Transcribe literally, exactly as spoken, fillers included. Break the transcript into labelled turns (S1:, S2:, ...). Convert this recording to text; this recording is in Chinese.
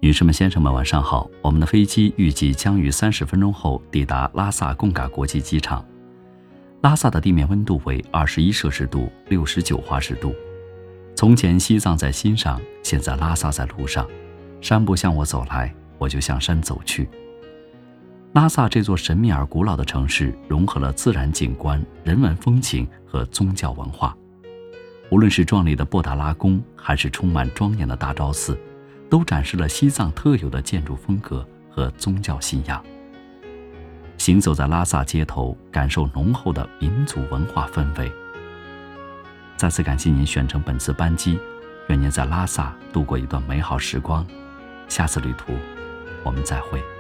S1: 女士们、先生们，晚上好。我们的飞机预计将于三十分钟后抵达拉萨贡嘎国际机场。拉萨的地面温度为二十一摄氏度，六十九华氏度。从前西藏在心上，现在拉萨在路上。山不向我走来，我就向山走去。拉萨这座神秘而古老的城市，融合了自然景观、人文风情和宗教文化。无论是壮丽的布达拉宫，还是充满庄严的大昭寺，都展示了西藏特有的建筑风格和宗教信仰。行走在拉萨街头，感受浓厚的民族文化氛围。再次感谢您选乘本次班机，愿您在拉萨度过一段美好时光。下次旅途，我们再会。